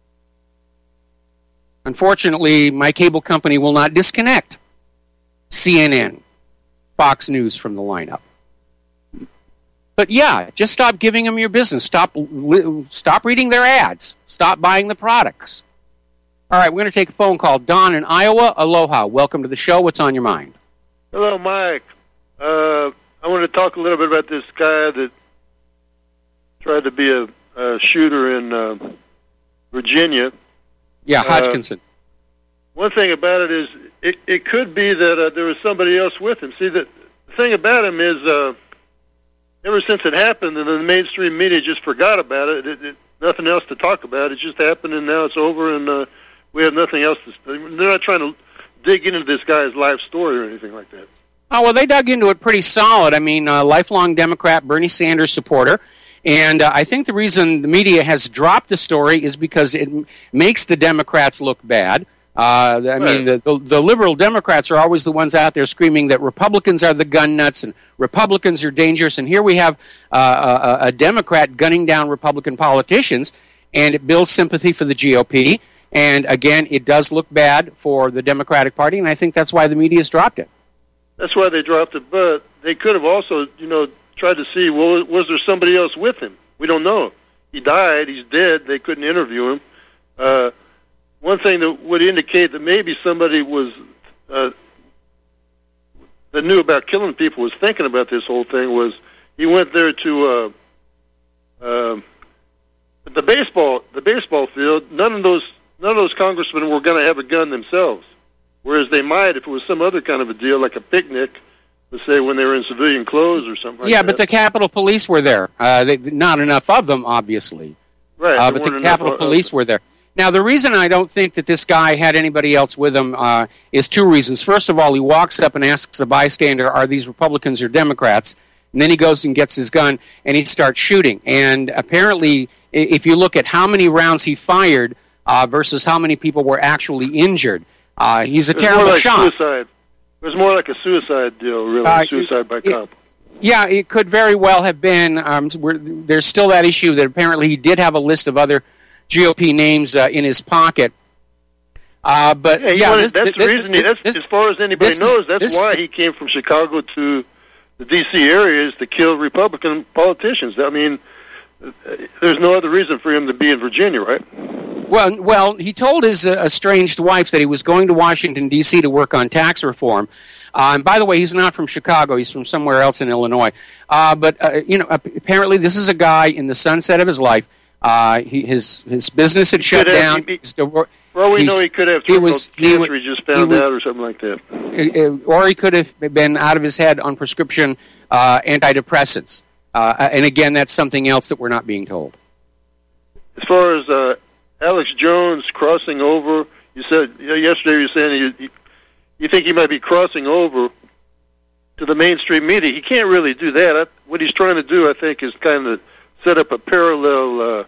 Unfortunately, my cable company will not disconnect CNN, Fox News from the lineup. But yeah, just stop giving them your business. Stop reading their ads. Stop buying the products. All right, we're going to take a phone call. Don in Iowa, aloha. Welcome to the show. What's on your mind? Hello, Mike. I I want to talk a little bit about this guy that tried to be a shooter in Virginia. Yeah, Hodgkinson. One thing about it is it could be that there was somebody else with him. See, the thing about him is ever since it happened, and the mainstream media just forgot about it, nothing else to talk about. It just happened, and now it's over, and we have nothing else to... They're not trying to dig into this guy's life story or anything like that. Oh, well, they dug into it pretty solid. I mean, lifelong Democrat, Bernie Sanders supporter. And I think the reason the media has dropped the story is because it makes the Democrats look bad. I mean, the liberal Democrats are always the ones out there screaming that Republicans are the gun nuts and Republicans are dangerous. And here we have a Democrat gunning down Republican politicians, and it builds sympathy for the GOP. And again, it does look bad for the Democratic Party, and I think that's why the media's dropped it. That's why they dropped it, but they could have also, tried to see, well, was there somebody else with him? We don't know. He died. He's dead. They couldn't interview him. One thing that would indicate that maybe somebody was that knew about killing people was thinking about this whole thing was he went there to the baseball field. None of those congressmen were going to have a gun themselves, whereas they might if it was some other kind of a deal, like a picnic. Let's say when they were in civilian clothes or something like that. Yeah, but the Capitol Police were there. Not enough of them, obviously. Right. But the Capitol Police were there. Now, the reason I don't think that this guy had anybody else with him is two reasons. First of all, he walks up and asks a bystander, are these Republicans or Democrats? And then he goes and gets his gun, and he starts shooting. And apparently, if you look at how many rounds he fired versus how many people were actually injured, he's a terrible shot. Suicide. It was more like a suicide deal, really, suicide by cop. Yeah, it could very well have been. There's still that issue that apparently he did have a list of other GOP names in his pocket. But that's the reason. As far as anybody knows, that's why he came from Chicago to the D.C. area, is to kill Republican politicians. I mean, there's no other reason for him to be in Virginia, right? Well, he told his estranged wife that he was going to Washington, D.C. to work on tax reform. And by the way, he's not from Chicago. He's from somewhere else in Illinois. But apparently this is a guy in the sunset of his life. His business had shut down. We know he could have terminal cancer. He just found out or something like that. Or he could have been out of his head on prescription antidepressants. And again, that's something else that we're not being told. As far as Alex Jones crossing over, you said yesterday you were saying you think he might be crossing over to the mainstream media. He can't really do that. What he's trying to do, I think, is kind of set up a parallel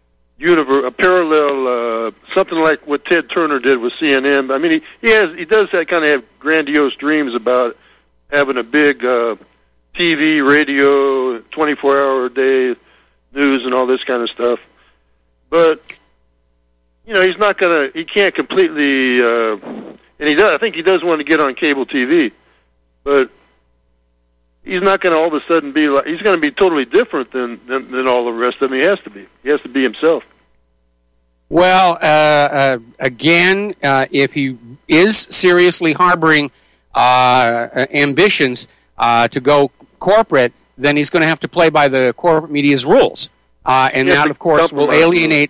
something like what Ted Turner did with CNN. I mean, he does kind of have grandiose dreams about having a big TV, radio, 24-hour-a-day news and all this kind of stuff. But he's not gonna. He can't completely. And he does. I think he does want to get on cable TV, but he's not going to all of a sudden be like. He's going to be totally different than all the rest of them. He has to be. He has to be himself. Well, again, if he is seriously harboring ambitions to go corporate, then he's going to have to play by the corporate media's rules, and that, of course, will alienate.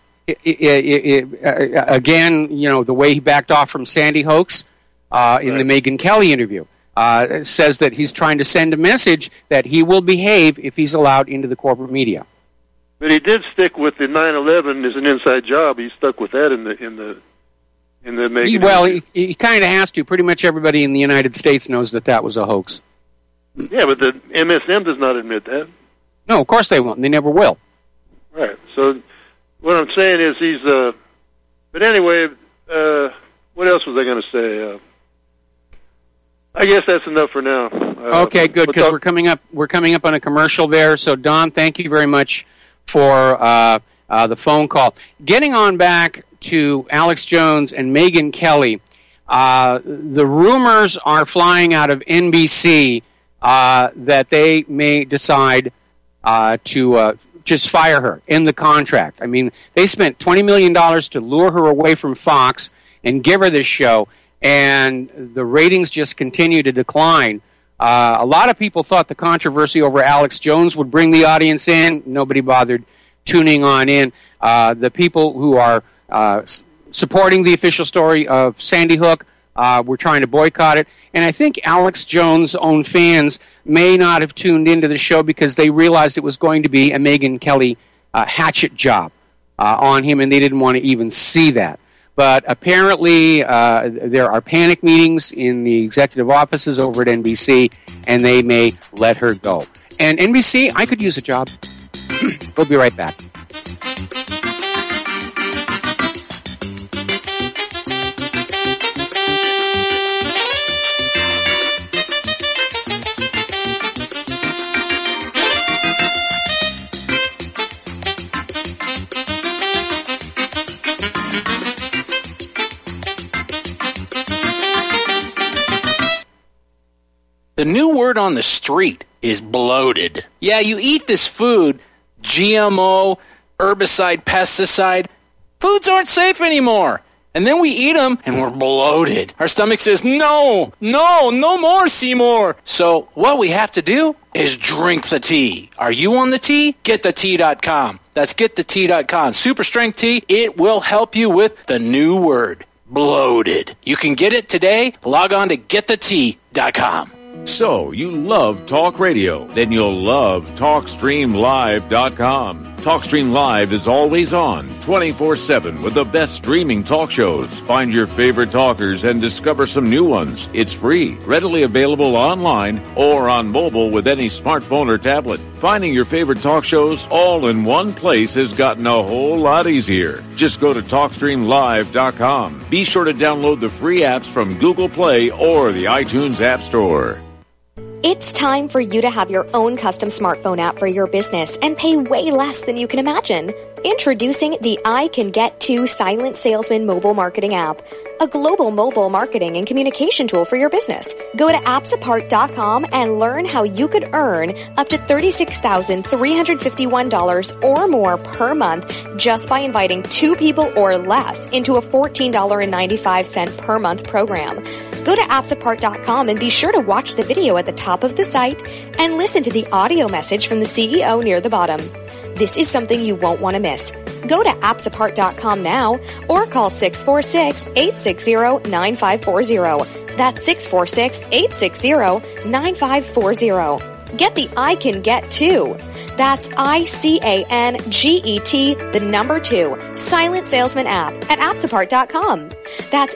Again, the way he backed off from Sandy Hoax in the Megyn Kelly interview says that he's trying to send a message that he will behave if he's allowed into the corporate media. But he did stick with the 9/11 as an inside job. He stuck with that in the Megyn. Well, he kind of has to. Pretty much everybody in the United States knows that was a hoax. Yeah, but the MSM does not admit that. No, of course they won't. They never will. Right. So what I'm saying is he's. But anyway, what else was I going to say? I guess that's enough for now. Okay, good, because we're coming up on a commercial there. So Don, thank you very much for the phone call. Getting on back to Alex Jones and Megyn Kelly, the rumors are flying out of NBC that they may decide to just fire her in the contract. I mean, they spent $20 million to lure her away from Fox and give her this show, and the ratings just continue to decline A lot of people thought the controversy over Alex Jones would bring the audience in. Nobody bothered tuning on in. The people who are supporting the official story of Sandy Hook were trying to boycott it. And I think Alex Jones' own fans may not have tuned into the show because they realized it was going to be a Megyn Kelly hatchet job on him, and they didn't want to even see that. But apparently there are panic meetings in the executive offices over at NBC, and they may let her go. And NBC, I could use a job. We'll be right back. The new word on the street is bloated. Yeah, you eat this food, GMO, herbicide, pesticide, foods aren't safe anymore. And then we eat them and we're bloated. Our stomach says, no more, Seymour. So what we have to do is drink the tea. Are you on the tea? GetTheTea.com. That's GetTheTea.com. Super strength tea. It will help you with the new word, bloated. You can get it today. Log on to GetTheTea.com. So, you love talk radio? Then you'll love TalkStreamLive.com. TalkStream Live is always on, 24/7, with the best streaming talk shows. Find your favorite talkers and discover some new ones. It's free, readily available online or on mobile with any smartphone or tablet. Finding your favorite talk shows all in one place has gotten a whole lot easier. Just go to TalkStreamLive.com. Be sure to download the free apps from Google Play or the iTunes App Store. It's time for you to have your own custom smartphone app for your business and pay way less than you can imagine. Introducing the I Can Get To Silent Salesman mobile marketing app, a global mobile marketing and communication tool for your business. Go to appsapart.com and learn how you could earn up to $36,351 or more per month just by inviting 2 people or less into a $14.95 per month program. Go to appsapart.com and be sure to watch the video at the top of the site and listen to the audio message from the CEO near the bottom. This is something you won't want to miss. Go to appsapart.com now or call 646-860-9540. That's 646-860-9540. Get the I Can Get To. That's ICANGET, the number 2, Silent Salesman app at appsapart.com. That's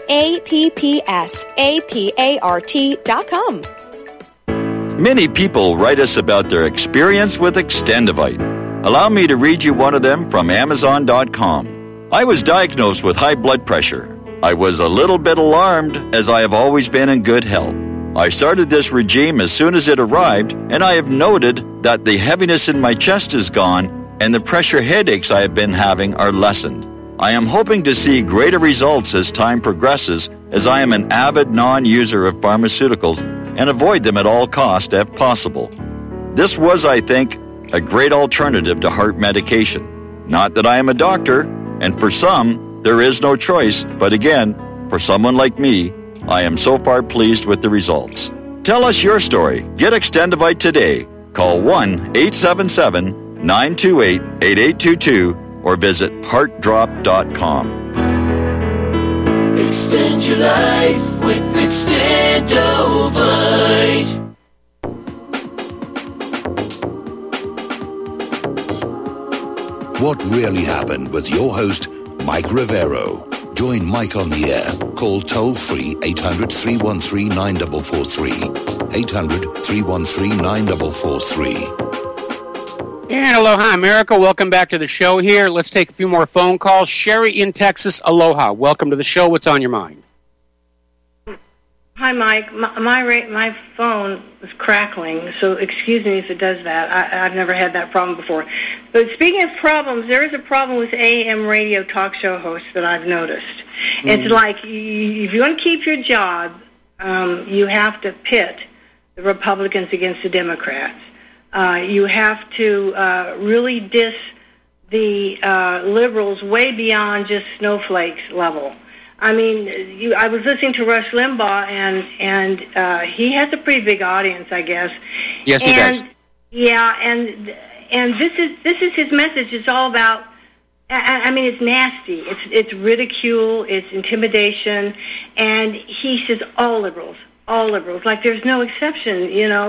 APPSAPART.com. Many people write us about their experience with Extendivite. Allow me to read you one of them from Amazon.com. I was diagnosed with high blood pressure. I was a little bit alarmed as I have always been in good health. I started this regime as soon as it arrived, and I have noted that the heaviness in my chest is gone and the pressure headaches I have been having are lessened. I am hoping to see greater results as time progresses, as I am an avid non-user of pharmaceuticals and avoid them at all costs if possible. This was, I think, a great alternative to heart medication. Not that I am a doctor, and for some, there is no choice, but again, for someone like me, I am so far pleased with the results. Tell us your story. Get Extendivite today. Call 1-877-928-8822 or visit heartdrop.com. Extend your life with Extendovite. What really happened with your host, Mike Rivero. Join Mike on the air. Call toll-free 800-313-9443. 800-313-9443. And aloha, America. Welcome back to the show here. Let's take a few more phone calls. Sherry in Texas, aloha. Welcome to the show. What's on your mind? Hi, Mike. My phone is crackling, so excuse me if it does that. I've never had that problem before. But speaking of problems, there is a problem with AM radio talk show hosts that I've noticed. Mm-hmm. It's like if you want to keep your job, you have to pit the Republicans against the Democrats. You have to really diss the liberals way beyond just snowflakes level. I mean, I was listening to Rush Limbaugh, and he has a pretty big audience, I guess. Yes, he does. Yeah, and this is his message. It's all about. I mean, it's nasty. It's ridicule. It's intimidation, and he says all liberals, like there's no exception.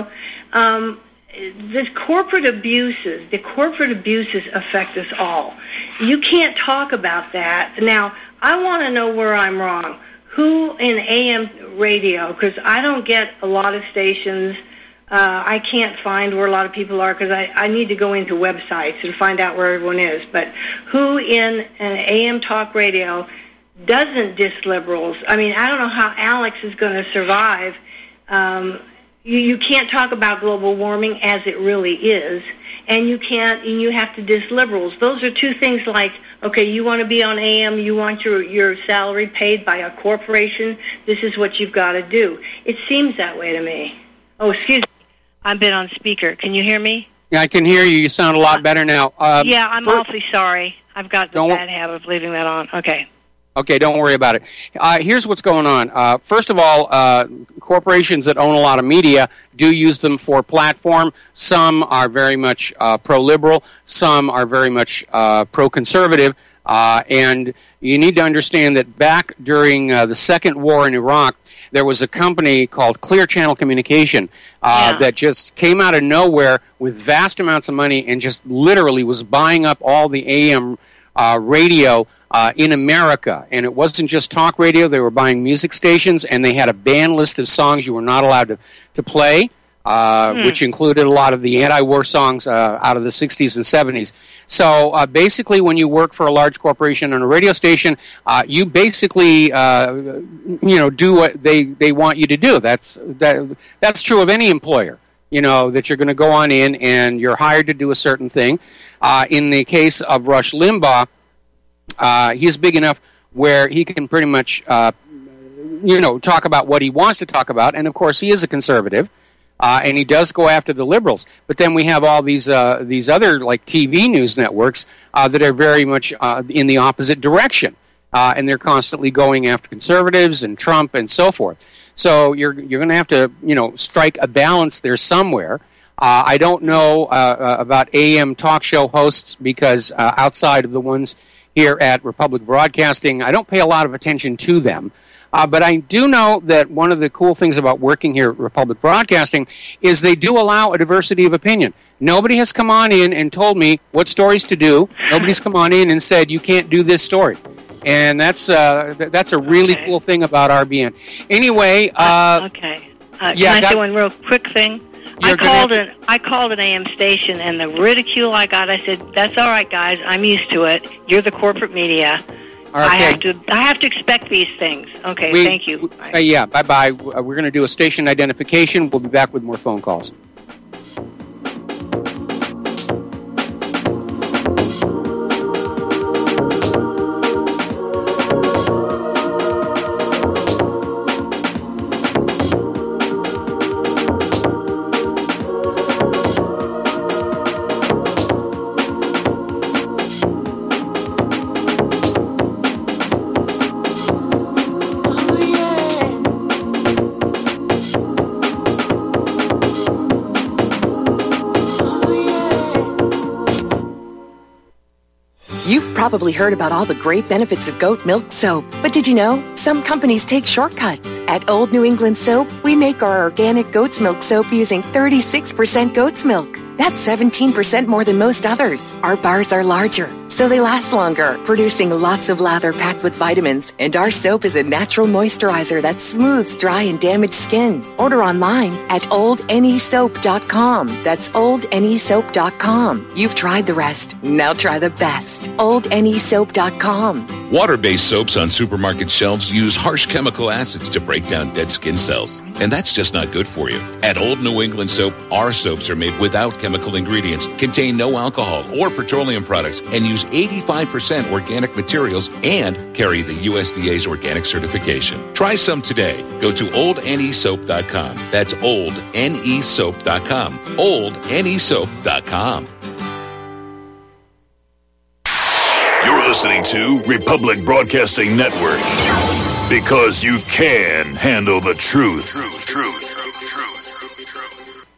The corporate abuses affect us all. You can't talk about that. Now, I want to know where I'm wrong. Who in AM radio, because I don't get a lot of stations. I can't find where a lot of people are because I need to go into websites and find out where everyone is. But who in an AM talk radio doesn't diss liberals? I mean, I don't know how Alex is going to survive. You can't talk about global warming as it really is, and you have to diss liberals. Those are two things like, okay, you want to be on AM, you want your salary paid by a corporation, this is what you've got to do. It seems that way to me. Oh, excuse me. I've been on speaker. Can you hear me? Yeah, I can hear you. You sound a lot better now. Yeah, I'm awfully sorry. I've got the bad habit of leaving that on. Okay, don't worry about it. Here's what's going on. First of all, corporations that own a lot of media do use them for platform. Some are very much pro-liberal. Some are very much pro-conservative. And you need to understand that back during the second war in Iraq, there was a company called Clear Channel Communication that just came out of nowhere with vast amounts of money and just literally was buying up all the AM radio in America. And it wasn't just talk radio. They were buying music stations, and they had a ban list of songs you were not allowed to play, which included a lot of the anti-war songs out of the 60s and 70s. So basically, when you work for a large corporation on a radio station, you basically do what they want you to do. That's true of any employer. That you're going to go on in and you're hired to do a certain thing. In the case of Rush Limbaugh, he's big enough where he can pretty much talk about what he wants to talk about, and of course he is a conservative. And he does go after the liberals. But then we have all these other like TV news networks that are very much in the opposite direction, and they're constantly going after conservatives and Trump and so forth. So you're going to have to strike a balance there somewhere. I don't know about AM talk show hosts because outside of the ones here at Republic Broadcasting, I don't pay a lot of attention to them. But I do know that one of the cool things about working here at Republic Broadcasting is they do allow a diversity of opinion. Nobody has come on in and told me what stories to do. Nobody's come on in and said, you can't do this story. And that's a really cool thing about RBN. Anyway. Can I do one real quick thing? I called an AM station, and the ridicule I got, I said, that's all right, guys. I'm used to it. You're the corporate media. Okay. I have to expect these things. Okay, thank you. Bye. Bye-bye. We're going to do a station identification. We'll be back with more phone calls. You've probably heard about all the great benefits of goat milk soap, but did you know some companies take shortcuts? At Old New England Soap, we make our organic goat's milk soap using 36% goat's milk. That's 17% more than most others. Our bars are larger, so they last longer, producing lots of lather packed with vitamins. And our soap is a natural moisturizer that smooths dry and damaged skin. Order online at oldnesoap.com. That's oldnesoap.com. You've tried the rest. Now try the best. oldnesoap.com. Water-based soaps on supermarket shelves use harsh chemical acids to break down dead skin cells. And that's just not good for you. At Old New England Soap, our soaps are made without chemical ingredients, contain no alcohol or petroleum products, and use 85% organic materials and carry the USDA's organic certification. Try some today. Go to oldnesoap.com. That's oldnesoap.com. oldnesoap.com. You're listening to Republic Broadcasting Network. Because you can handle the truth.